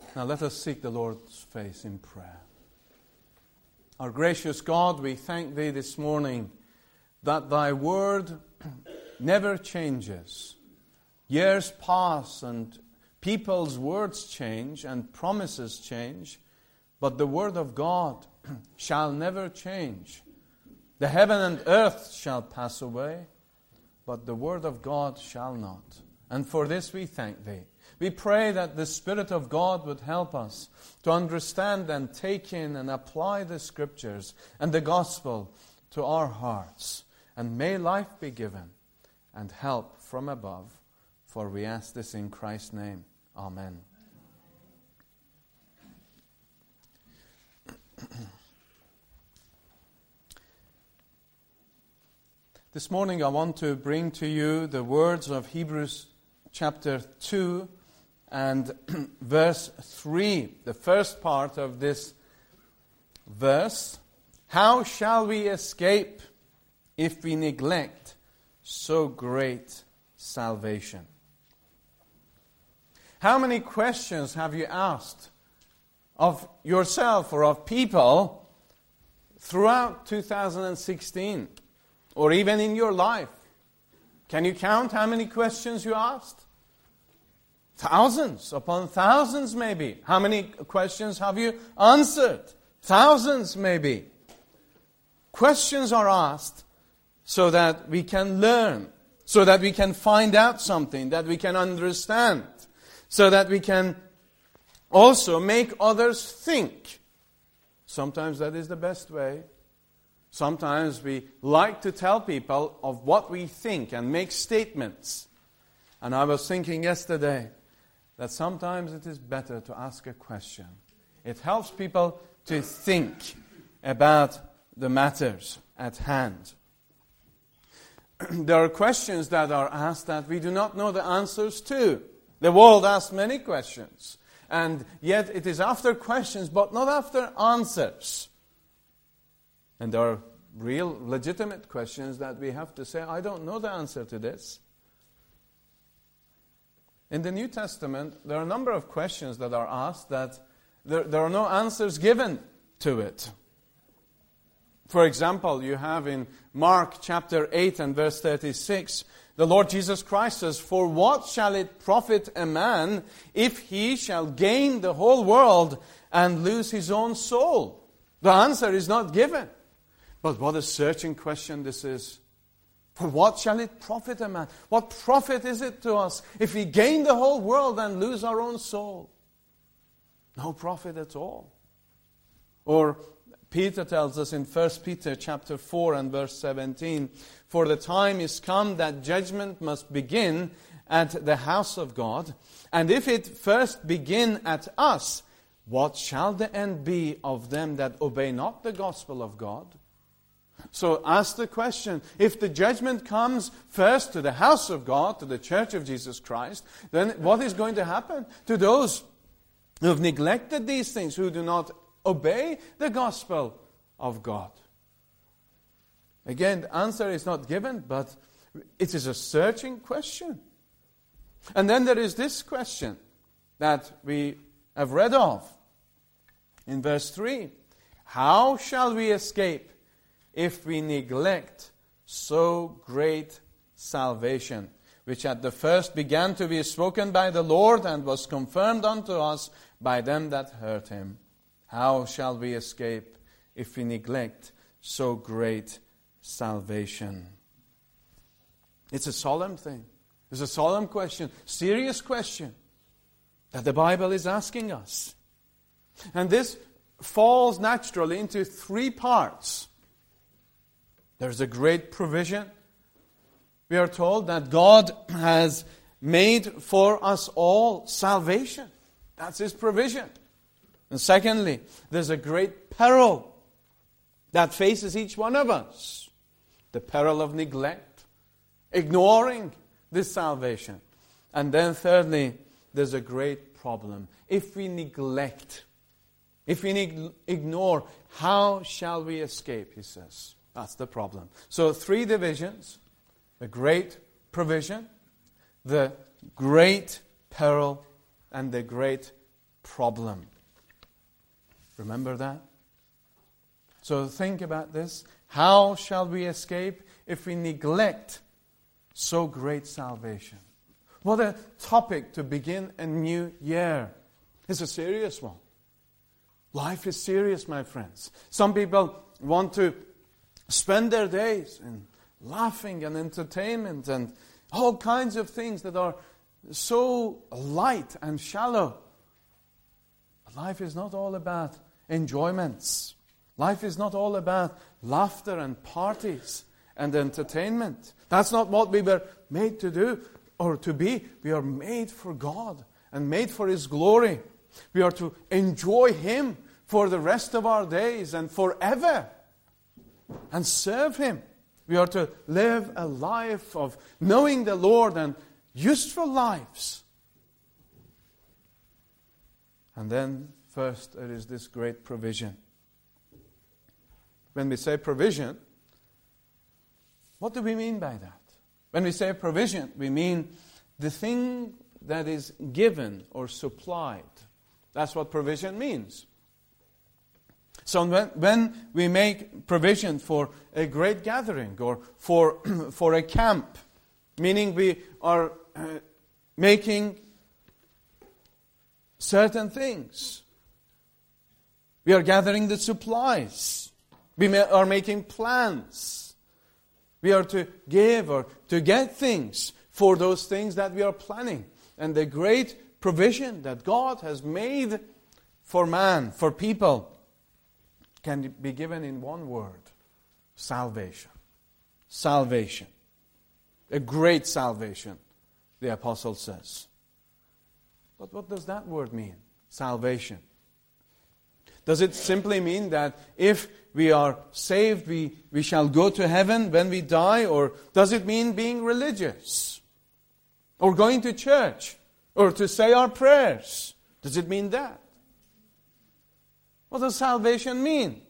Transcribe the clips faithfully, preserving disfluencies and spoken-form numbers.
Now let us seek the Lord's face in prayer. Our gracious God, we thank Thee this morning that Thy word never changes. Years pass and people's words change and promises change, but the word of God shall never change. The heaven and earth shall pass away, but the word of God shall not. And for this we thank Thee. We pray that the Spirit of God would help us to understand and take in and apply the Scriptures and the Gospel to our hearts. And may life be given and help from above. For we ask this in Christ's name. Amen. This morning I want to bring to you the words of Hebrews chapter two and verse three. The first part of this verse. How shall we escape if we neglect so great salvation? How many questions have you asked of yourself or of people throughout two thousand sixteen? Or even in your life? Can you count how many questions you asked? Thousands upon thousands maybe. How many questions have you answered? Thousands maybe. Questions are asked so that we can learn, so that we can find out something, that we can understand, so that we can also make others think. Sometimes that is the best way. Sometimes we like to tell people of what we think and make statements. And I was thinking yesterday that sometimes it is better to ask a question. It helps people to think about the matters at hand. There are questions that are asked that we do not know the answers to. The world asks many questions. And yet it is after questions, but not after answers. And there are real, legitimate questions that we have to say, I don't know the answer to this. In the New Testament, there are a number of questions that are asked that there, there are no answers given to it. For example, you have in Mark chapter eight and verse thirty-six, the Lord Jesus Christ says, For what shall it profit a man if he shall gain the whole world and lose his own soul? The answer is not given. But what a searching question this is. For what shall it profit a man? What profit is it to us if we gain the whole world and lose our own soul? No profit at all. Or Peter tells us in First Peter chapter four and verse seventeen, For the time is come that judgment must begin at the house of God. And if it first begin at us, what shall the end be of them that obey not the gospel of God? So ask the question, if the judgment comes first to the house of God, to the church of Jesus Christ, then what is going to happen to those who have neglected these things, who do not obey the gospel of God? Again, the answer is not given, but it is a searching question. And then there is this question that we have read of in verse three. How shall we escape if we neglect so great salvation, which at the first began to be spoken by the Lord and was confirmed unto us by them that heard him? How shall we escape if we neglect so great salvation? It's a solemn thing. It's a solemn question, serious question that the Bible is asking us. And this falls naturally into three parts. There's a great provision. We are told that God has made for us all salvation. That's His provision. And secondly, there's a great peril that faces each one of us. The peril of neglect, ignoring this salvation. And then thirdly, there's a great problem. If we neglect, if we neg- ignore, how shall we escape, he says. That's the problem. So three divisions. The great provision, the great peril, and the great problem. Remember that? So think about this. How shall we escape if we neglect so great salvation? What a topic to begin a new year. It's a serious one. Life is serious, my friends. Some people want to spend their days in laughing and entertainment and all kinds of things that are so light and shallow. Life is not all about enjoyments. Life is not all about laughter and parties and entertainment. That's not what we were made to do or to be. We are made for God and made for His glory. We are to enjoy Him for the rest of our days and forever and serve Him. We are to live a life of knowing the Lord and useful lives. And then first there is this great provision. When we say provision, what do we mean by that? When we say provision, we mean the thing that is given or supplied. That's what provision means. So when, when we make provision for a great gathering or for, for a camp, meaning we are uh, making certain things. We are gathering the supplies. We may, are making plans. We are to give or to get things for those things that we are planning. And the great provision that God has made for man, for people, can be given in one word: salvation. Salvation. A great salvation, the apostle says. But what does that word mean? Salvation. Does it simply mean that if we are saved, we, we shall go to heaven when we die? Or does it mean being religious? Or going to church? Or to say our prayers? Does it mean that? What does salvation mean?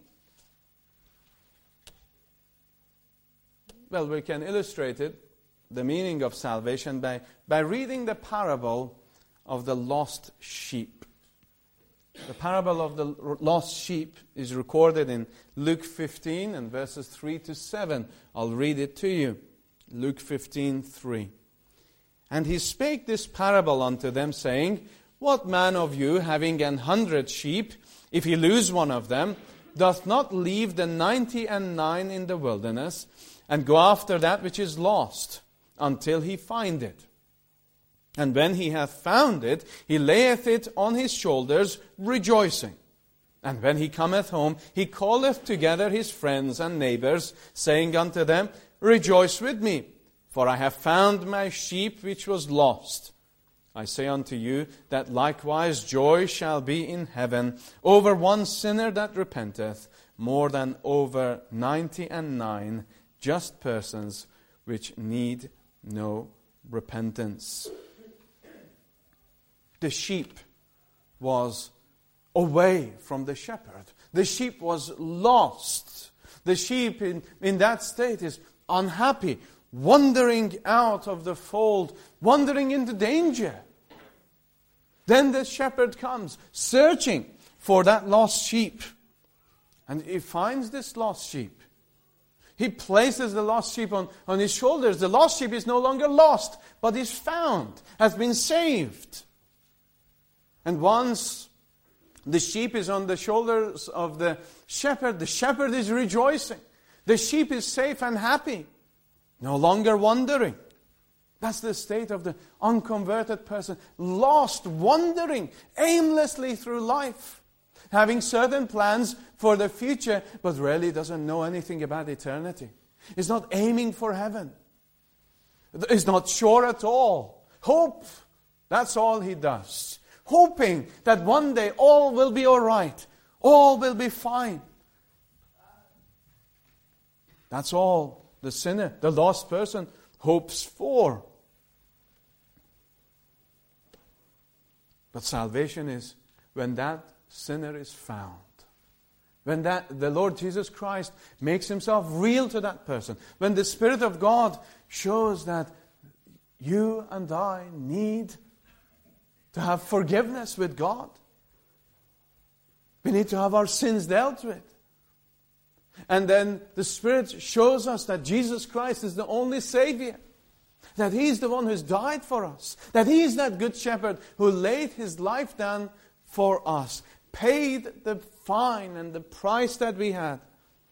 Well, we can illustrate it, the meaning of salvation, by, by reading the parable of the lost sheep. The parable of the lost sheep is recorded in Luke fifteen and verses three to seven. I'll read it to you. Luke fifteen, three. And he spake this parable unto them, saying, What man of you, having an hundred sheep, if he lose one of them, doth not leave the ninety and nine in the wilderness, and go after that which is lost, until he find it? And when he hath found it, he layeth it on his shoulders, rejoicing. And when he cometh home, he calleth together his friends and neighbors, saying unto them, Rejoice with me, for I have found my sheep which was lost. I say unto you, that likewise joy shall be in heaven over one sinner that repenteth, more than over ninety and nine just persons which need no repentance. The sheep was away from the shepherd. The sheep was lost. The sheep in, in that state is unhappy, wandering out of the fold, wandering into danger. Then the shepherd comes, searching for that lost sheep. And he finds this lost sheep. He places the lost sheep on, on his shoulders. The lost sheep is no longer lost, but is found, has been saved. And once the sheep is on the shoulders of the shepherd, the shepherd is rejoicing. The sheep is safe and happy, no longer wandering. That's the state of the unconverted person, lost, wandering aimlessly through life, having certain plans for the future, but really doesn't know anything about eternity. Is not aiming for heaven. Is not sure at all. Hope, that's all he does. Hoping that one day all will be all right. All will be fine. That's all the sinner, the lost person, hopes for. But salvation is when that sinner is found. When that the Lord Jesus Christ makes Himself real to that person. When the Spirit of God shows that you and I need to have forgiveness with God. We need to have our sins dealt with. And then the Spirit shows us that Jesus Christ is the only Savior. That He's the one who's died for us. That He's that good shepherd who laid His life down for us. Paid the fine and the price that we had.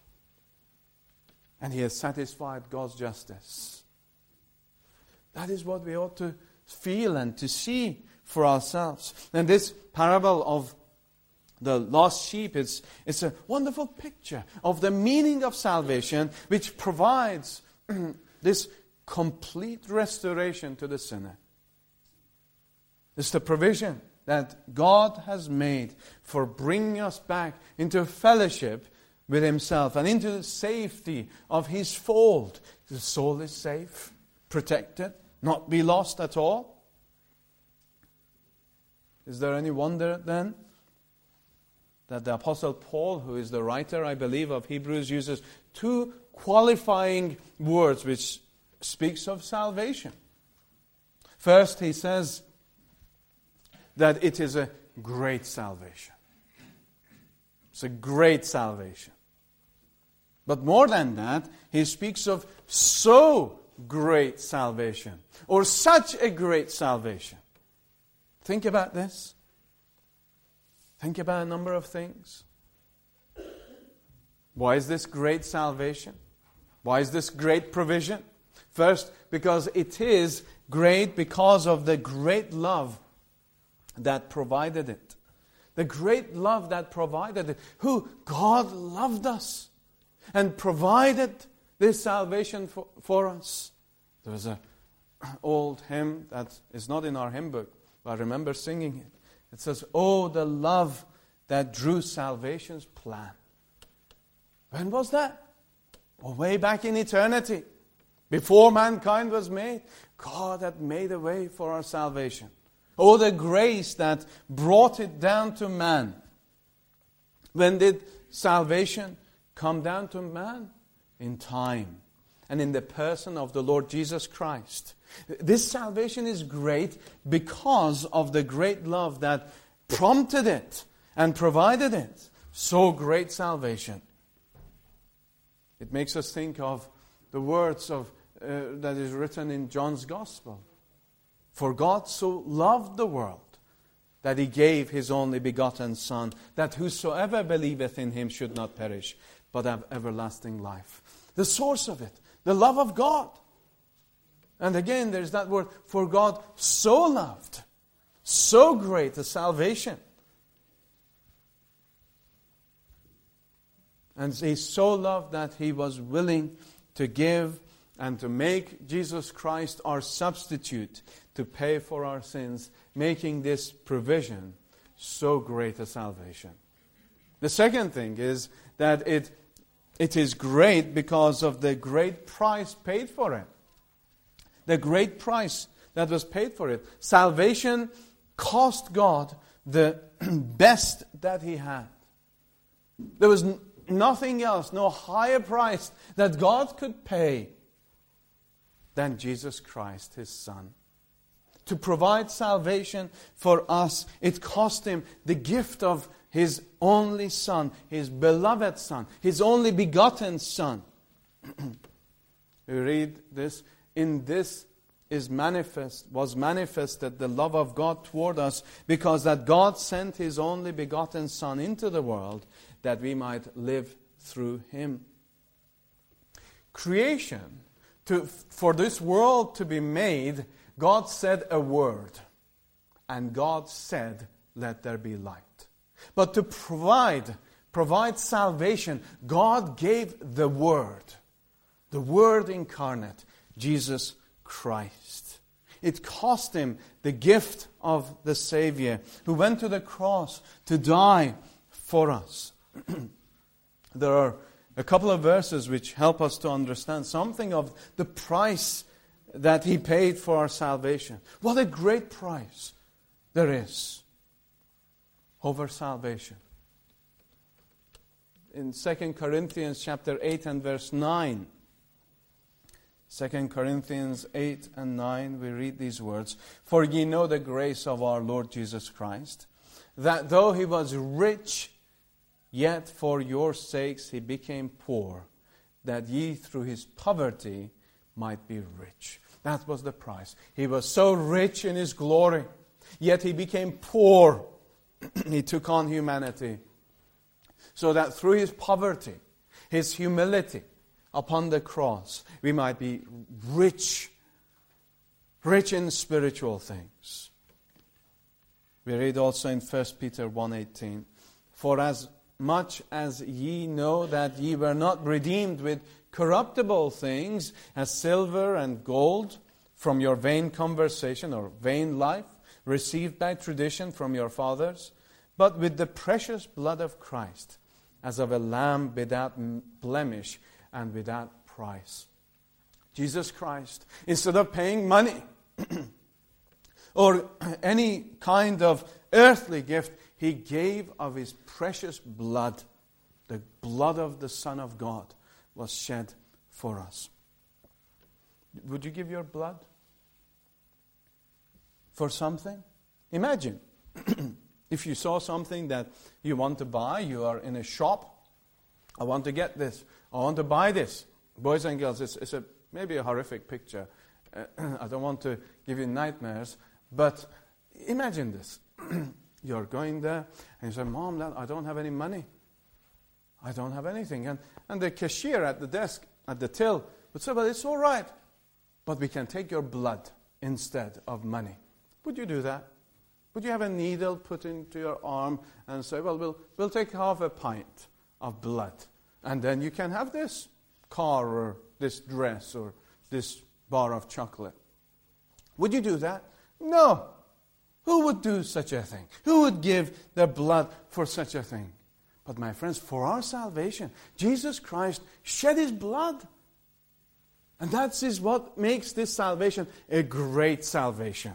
And He has satisfied God's justice. That is what we ought to feel and to see for ourselves. And this parable of the lost sheep is it's a wonderful picture of the meaning of salvation, which provides this complete restoration to the sinner. It's the provision that God has made for bringing us back into fellowship with Himself and into the safety of His fold. The soul is safe, protected, not be lost at all. Is there any wonder then that the Apostle Paul, who is the writer, I believe, of Hebrews, uses two qualifying words which speaks of salvation. First, he says that it is a great salvation. It's a great salvation. But more than that, he speaks of so great salvation, or such a great salvation. Think about this. Think about a number of things. Why is this great salvation? Why is this great provision? First, because it is great because of the great love that provided it. The great love that provided it. Who? God loved us and provided this salvation for, for us. There was an old hymn that is not in our hymn book, but I remember singing it. It says, "Oh, the love that drew salvation's plan." When was that? Oh, way back in eternity. Before mankind was made, God had made a way for our salvation. Oh, the grace that brought it down to man. When did salvation come down to man? In time. And in the person of the Lord Jesus Christ. This salvation is great because of the great love that prompted it and provided it. So great salvation. It makes us think of the words of uh, that is written in John's Gospel. For God so loved the world that He gave His only begotten Son, that whosoever believeth in Him should not perish, but have everlasting life. The source of it, the love of God. And again, there's that word, for God so loved, so great a salvation. And He so loved that He was willing to give and to make Jesus Christ our substitute to pay for our sins, making this provision so great a salvation. The second thing is that it, it is great because of the great price paid for it. The great price that was paid for it. Salvation cost God the best that He had. There was n- nothing else, no higher price that God could pay than Jesus Christ, His Son. To provide salvation for us, it cost Him the gift of His only Son, His beloved Son, His only begotten Son. We read this. In this is manifest, was manifested the love of God toward us, because that God sent His only begotten Son into the world, that we might live through Him. Creation, to, for this world to be made, God said a word, and God said, "Let there be light." But to provide, provide salvation, God gave the Word, the Word incarnate, Jesus Christ. It cost Him the gift of the Savior who went to the cross to die for us. There are a couple of verses which help us to understand something of the price that He paid for our salvation. What a great price there is over salvation. In Second Corinthians chapter eight and verse nine, Second Corinthians eight and nine, we read these words. For ye know the grace of our Lord Jesus Christ, that though He was rich, Yet for your sakes he became poor, that ye through his poverty might be rich. That was the price. He was so rich in his glory, yet he became poor. He took on humanity, so that through his poverty, his humility upon the cross, we might be rich, rich in spiritual things. We read also in First Peter one eighteen, for as much as ye know that ye were not redeemed with corruptible things, as silver and gold, from your vain conversation or vain life, received by tradition from your fathers, but with the precious blood of Christ, as of a lamb without blemish and without price. Jesus Christ, instead of paying money or any kind of earthly gift, he gave of his precious blood. The blood of the Son of God was shed for us. Would you give your blood for something? Imagine if you saw something that you want to buy, you are in a shop. I want to get this. I want to buy this. Boys and girls, it's, it's a maybe a horrific picture. Uh, I don't want to give you nightmares, but imagine this. You're going there and you say, Mom, Dad, I don't have any money. I don't have anything. And, and the cashier at the desk, at the till, would say, well, it's all right, but we can take your blood instead of money. Would you do that? Would you have a needle put into your arm and say, well, we'll, we'll take half a pint of blood, and then you can have this car or this dress or this bar of chocolate? Would you do that? No. Who would do such a thing? Who would give their blood for such a thing? But my friends, for our salvation, Jesus Christ shed his blood. And that is what makes this salvation a great salvation.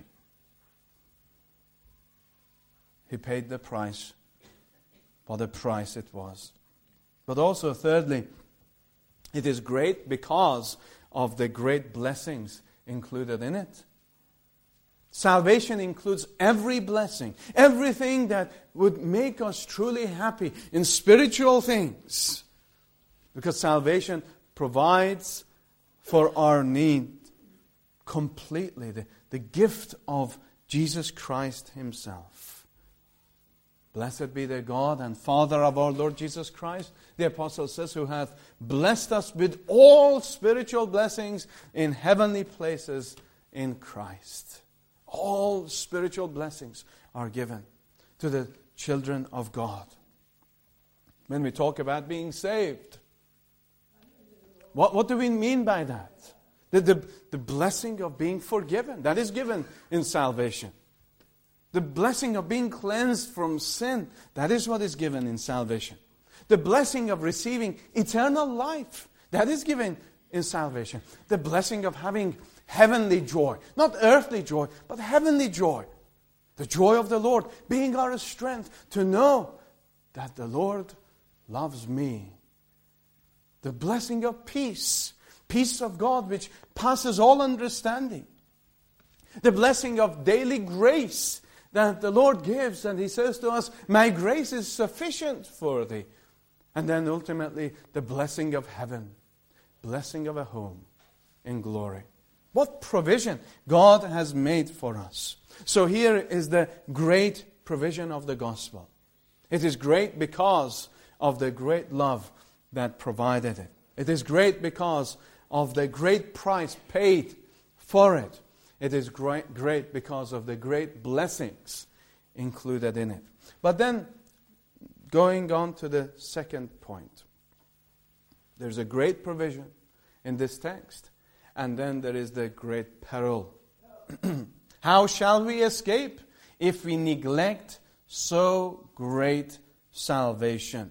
He paid the price. What a price it was. But also, thirdly, it is great because of the great blessings included in it. Salvation includes every blessing, everything that would make us truly happy in spiritual things. Because salvation provides for our need completely, the, the gift of Jesus Christ himself. Blessed be the God and Father of our Lord Jesus Christ, the apostle says, who hath blessed us with all spiritual blessings in heavenly places in Christ. All spiritual blessings are given to the children of God. When we talk about being saved, what, what do we mean by that? The, the, the blessing of being forgiven, that is given in salvation. The blessing of being cleansed from sin, that is what is given in salvation. The blessing of receiving eternal life, that is given in salvation. The blessing of having heavenly joy, not earthly joy, but heavenly joy. The joy of the Lord being our strength to know that the Lord loves me. The blessing of peace, peace of God which passes all understanding. The blessing of daily grace that the Lord gives, and he says to us, my grace is sufficient for thee. And then ultimately the blessing of heaven, blessing of a home in glory. What provision God has made for us. So here is the great provision of the gospel. It is great because of the great love that provided it. It is great because of the great price paid for it. It is great, great because of the great blessings included in it. But then, going on to the second point. There's a great provision in this text. And then there is the great peril. How shall we escape if we neglect so great salvation?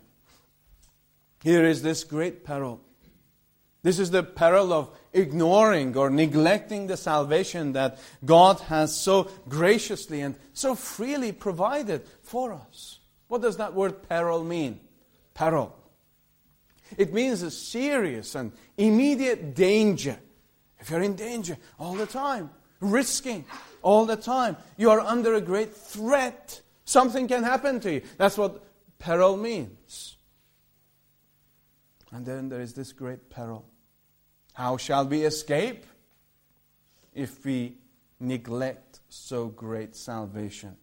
Here is this great peril. This is the peril of ignoring or neglecting the salvation that God has so graciously and so freely provided for us. What does that word peril mean? Peril. It means a serious and immediate danger. If you're in danger all the time, risking all the time, you are under a great threat. Something can happen to you. That's what peril means. And then there is this great peril. How shall we escape if we neglect so great salvation?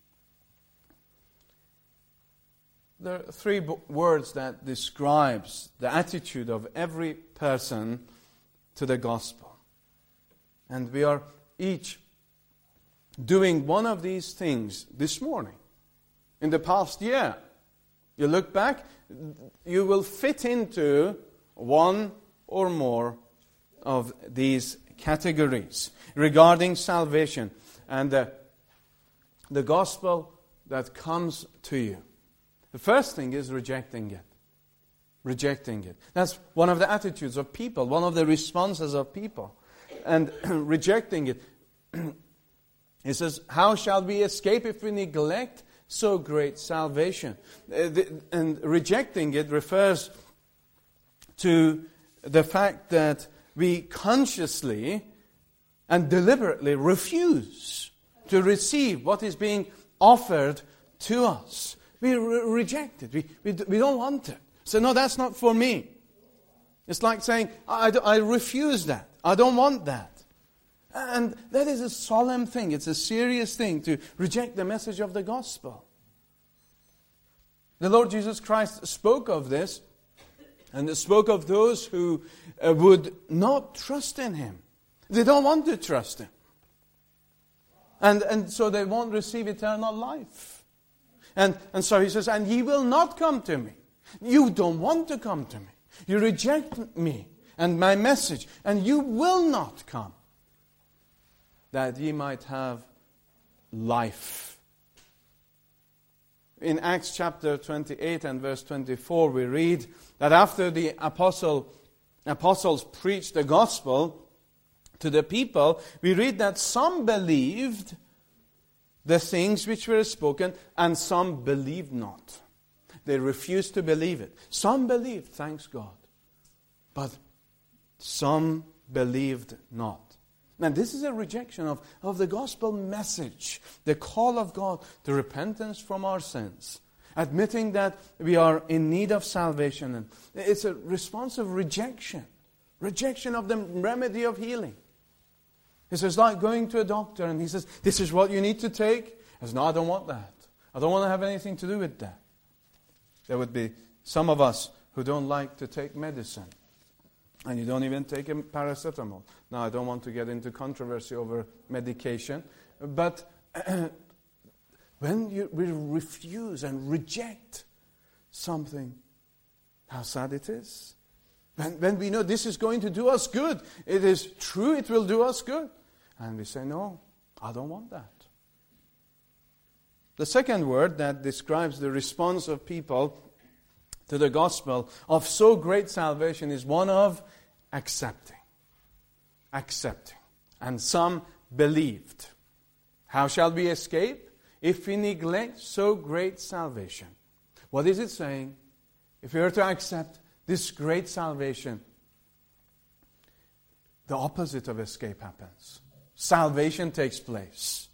There are three bo- words that describes the attitude of every person to the gospel. And we are each doing one of these things this morning. In the past year, you look back, you will fit into one or more of these categories regarding salvation and the, the gospel that comes to you. The first thing is rejecting it. Rejecting it. That's one of the attitudes of people, one of the responses of people. And rejecting it. He says, how shall we escape if we neglect so great salvation? Uh, the, and rejecting it refers to the fact that we consciously and deliberately refuse to receive what is being offered to us. We re- reject it. We, we, we don't want it. So no, that's not for me. It's like saying, I, I refuse that. I don't want that. And that is a solemn thing. It's a serious thing to reject the message of the gospel. The Lord Jesus Christ spoke of this, and spoke of those who uh, would not trust in Him. They don't want to trust Him. And, and so they won't receive eternal life. And, and so He says, and ye will not come to me. You don't want to come to me. You reject me and my message, and you will not come, that ye might have life. In Acts chapter twenty-eight and verse twenty-four, we read that after the apostle, apostles preached the gospel to the people, we read that some believed the things which were spoken, and some believed not. They refused to believe it. Some believed, thanks God. But some believed not. And this is a rejection of, of the gospel message, the call of God to repentance from our sins, admitting that we are in need of salvation. And it's a response of rejection, rejection of the remedy of healing. It's just like going to a doctor and he says, this is what you need to take. I says, no, I don't want that. I don't want to have anything to do with that. There would be some of us who don't like to take medicine. And you don't even take a paracetamol. Now, I don't want to get into controversy over medication. But when you, we refuse and reject something, how sad it is. When, when we know this is going to do us good, it is true, it will do us good. And we say, no, I don't want that. The second word that describes the response of people to the gospel of so great salvation is one of accepting. Accepting. And some believed. How shall we escape if we neglect so great salvation? What is it saying? If we are to accept this great salvation, the opposite of escape happens. Salvation takes place.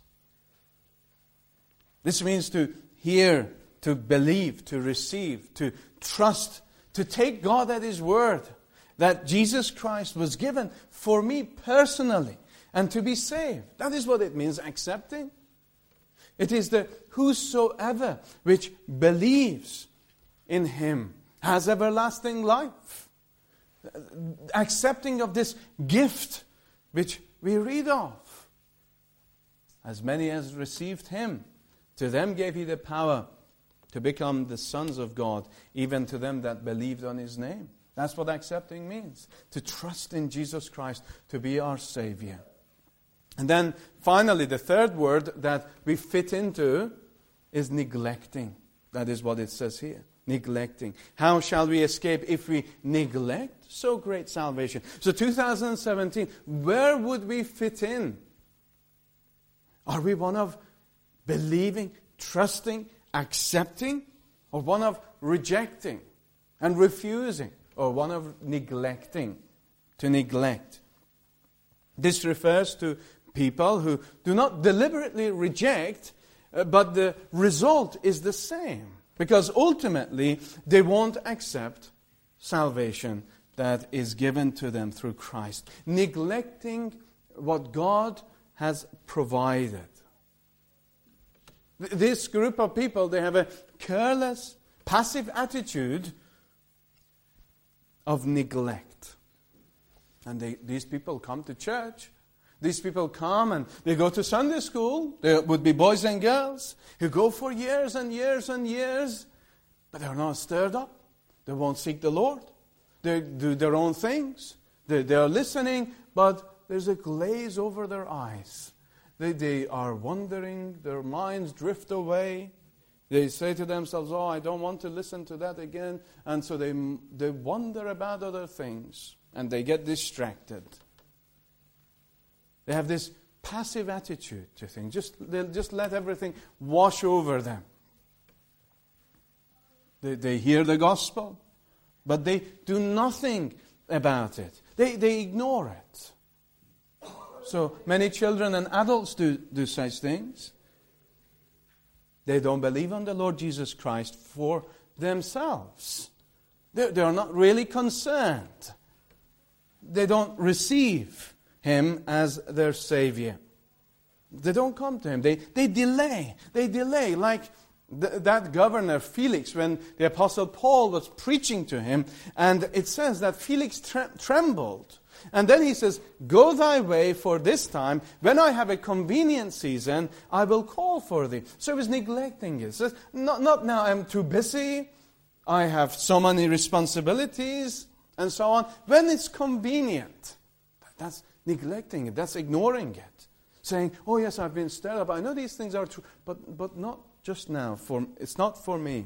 This means to hear, to believe, to receive, to trust, to take God at His word, that Jesus Christ was given for me personally, and to be saved. That is what it means, accepting. It is the whosoever which believes in Him has everlasting life. Accepting of this gift which we read of. As many as received Him, to them gave He the power to become the sons of God, even to them that believed on His name. That's what accepting means. To trust in Jesus Christ to be our Savior. And then finally, the third word that we fit into is neglecting. That is what it says here. Neglecting. How shall we escape if we neglect so great salvation? So two thousand seventeen, where would we fit in? Are we one of believing, trusting, accepting, or one of rejecting and refusing, or one of neglecting, to neglect? This refers to people who do not deliberately reject, uh, but the result is the same. Because ultimately, they won't accept salvation that is given to them through Christ, neglecting what God has provided. This group of people, they have a careless, passive attitude of neglect. And they, these people come to church. These people come and they go to Sunday school. There would be boys and girls who go for years and years and years, but they're not stirred up. They won't seek the Lord. They do their own things. They, they are listening, but there's a glaze over their eyes. They, they are wandering. Their minds drift away. They say to themselves, oh, I don't want to listen to that again. And so they, they wonder about other things. And they get distracted. They have this passive attitude to things. Just, they'll just let everything wash over them. They, they hear the gospel, but they do nothing about it. They, they ignore it. So many children and adults do, do such things. They don't believe on the Lord Jesus Christ for themselves. They, they are not really concerned. They don't receive Him as their Savior. They don't come to Him. They, they delay. They delay. Like th- that governor Felix, when the Apostle Paul was preaching to him, and it says that Felix tre- trembled. And then he says, go thy way for this time. When I have a convenient season, I will call for thee. So he was neglecting it. So not, not now, I'm too busy. I have so many responsibilities. And so on. When it's convenient, that's neglecting it. That's ignoring it. Saying, oh yes, I've been stirred up. I know these things are true, but, but not just now. For It's not for me.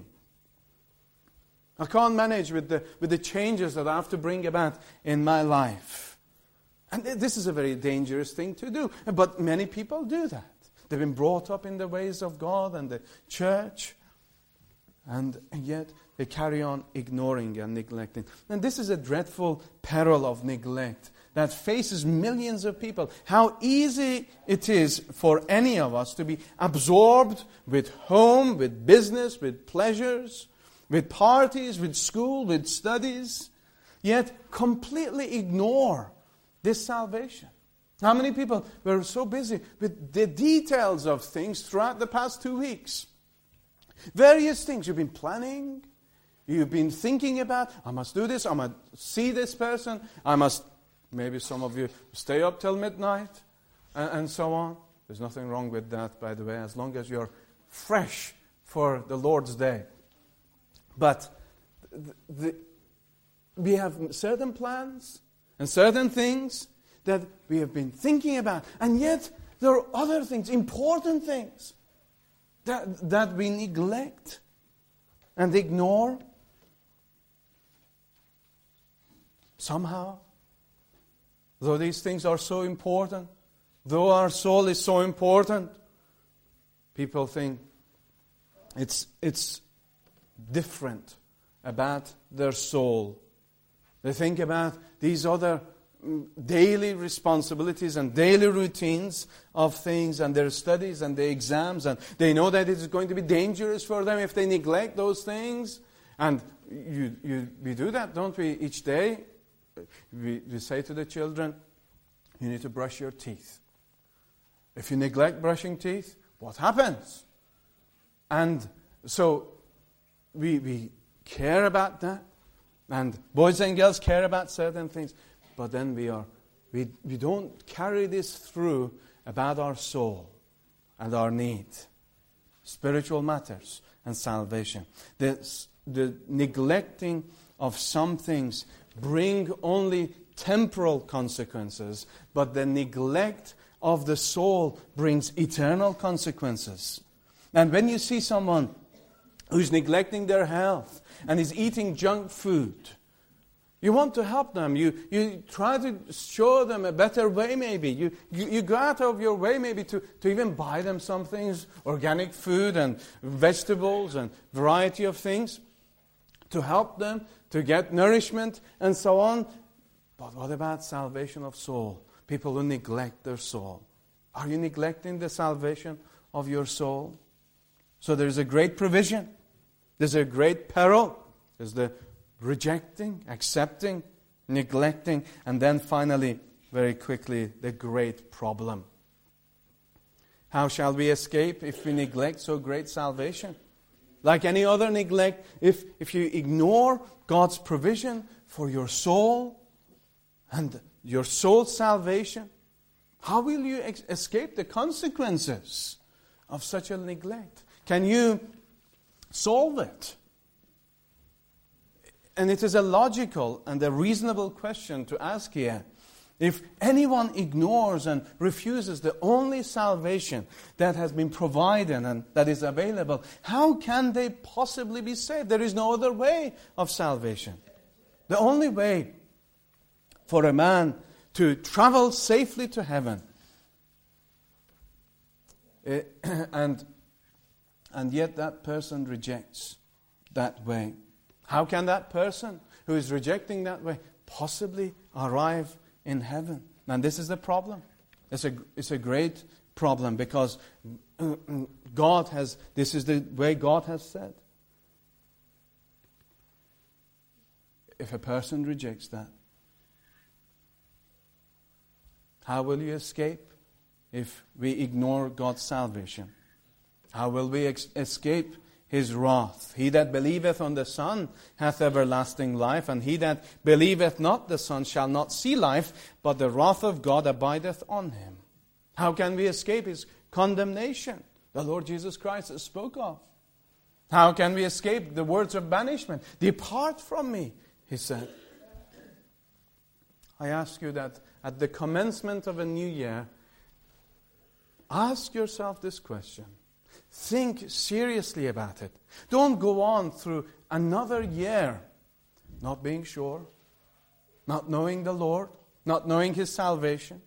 I can't manage with the, with the changes that I have to bring about in my life. And this is a very dangerous thing to do. But many people do that. They've been brought up in the ways of God and the church. And, and yet they carry on ignoring and neglecting. And this is a dreadful peril of neglect that faces millions of people. How easy it is for any of us to be absorbed with home, with business, with pleasures, with parties, with school, with studies, yet completely ignore this salvation. How many people were so busy with the details of things throughout the past two weeks? Various things you've been planning, you've been thinking about. I must do this, I must see this person, I must, maybe some of you stay up till midnight, and, and so on. There's nothing wrong with that, by the way, as long as you're fresh for the Lord's day. But the, the, we have certain plans and certain things that we have been thinking about, and yet there are other things, important things, That, that we neglect and ignore. Somehow, though these things are so important, though our soul is so important, people think it's, it's different about their soul. They think about these other daily responsibilities and daily routines of things and their studies and their exams, and they know that it is going to be dangerous for them if they neglect those things. And you, you, we do that, don't we, each day? We, we say to the children, you need to brush your teeth. If you neglect brushing teeth, what happens? And so we, we care about that, and boys and girls care about certain things. But then we are, we, we don't carry this through about our soul and our need, spiritual matters and salvation. The, the neglecting of some things bring only temporal consequences, but the neglect of the soul brings eternal consequences. And when you see someone who's neglecting their health and is eating junk food, you want to help them. You, you try to show them a better way maybe. You, you, you go out of your way maybe to, to even buy them some things, organic food and vegetables and variety of things to help them, to get nourishment and so on. But what about salvation of soul? People who neglect their soul. Are you neglecting the salvation of your soul? So there's a great provision. There's a great peril. There's the rejecting, accepting, neglecting, and then finally, very quickly, the great problem. How shall we escape if we neglect so great salvation? Like any other neglect, if, if you ignore God's provision for your soul and your soul's salvation, how will you ex- escape the consequences of such a neglect? Can you solve it? And it is a logical and a reasonable question to ask here. If anyone ignores and refuses the only salvation that has been provided and that is available, how can they possibly be saved? There is no other way of salvation. The only way for a man to travel safely to heaven, uh, and, and yet that person rejects that way. How can that person who is rejecting that way possibly arrive in heaven? And this is the problem. It's a, it's a great problem because God has, this is the way God has said. If a person rejects that, how will you escape if we ignore God's salvation? How will we ex- escape His wrath? He that believeth on the Son hath everlasting life, and he that believeth not the Son shall not see life, but the wrath of God abideth on him. How can we escape His condemnation? The Lord Jesus Christ spoke of. How can we escape the words of banishment? Depart from me, He said. I ask you that at the commencement of a new year, ask yourself this question. Think seriously about it. Don't go on through another year not being sure, not knowing the Lord, not knowing His salvation.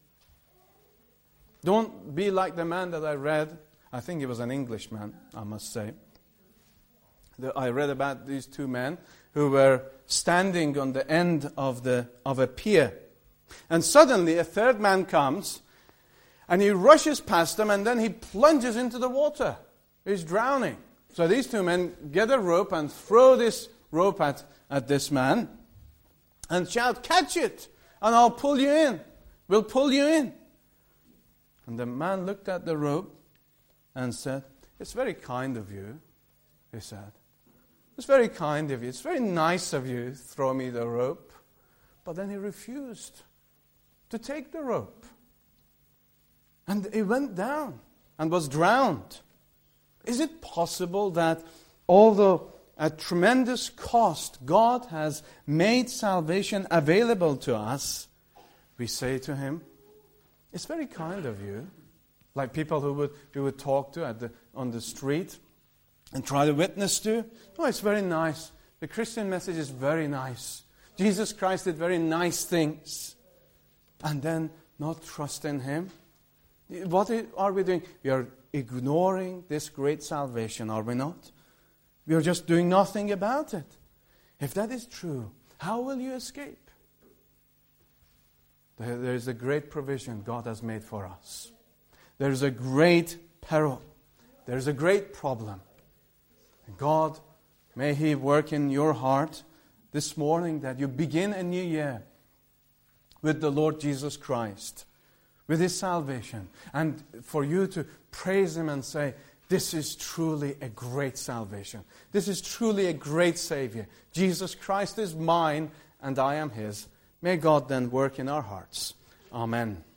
Don't be like the man that I read. I think he was an Englishman, I must say. I read about these two men who were standing on the end of the of a pier. And suddenly a third man comes and he rushes past them and then he plunges into the water. He's drowning. So these two men get a rope and throw this rope at, at this man and shout, "Catch it and I'll pull you in. We'll pull you in." And the man looked at the rope and said, "It's very kind of you," he said. "It's very kind of you. It's very nice of you to throw me the rope." But then he refused to take the rope. And he went down and was drowned. Is it possible that although at tremendous cost God has made salvation available to us, we say to Him, "It's very kind of you," like people who would we would talk to at the on the street and try to witness to? "Oh, it's very nice. The Christian message is very nice. Jesus Christ did very nice things." And then not trust in Him? What are we doing? We are ignoring this great salvation, are we not? We are just doing nothing about it. If that is true, how will you escape? There is a great provision God has made for us. There is a great peril. There is a great problem. And God, may He work in your heart this morning that you begin a new year with the Lord Jesus Christ, with His salvation, and for you to praise Him and say, "This is truly a great salvation. This is truly a great Savior. Jesus Christ is mine and I am His." May God then work in our hearts. Amen.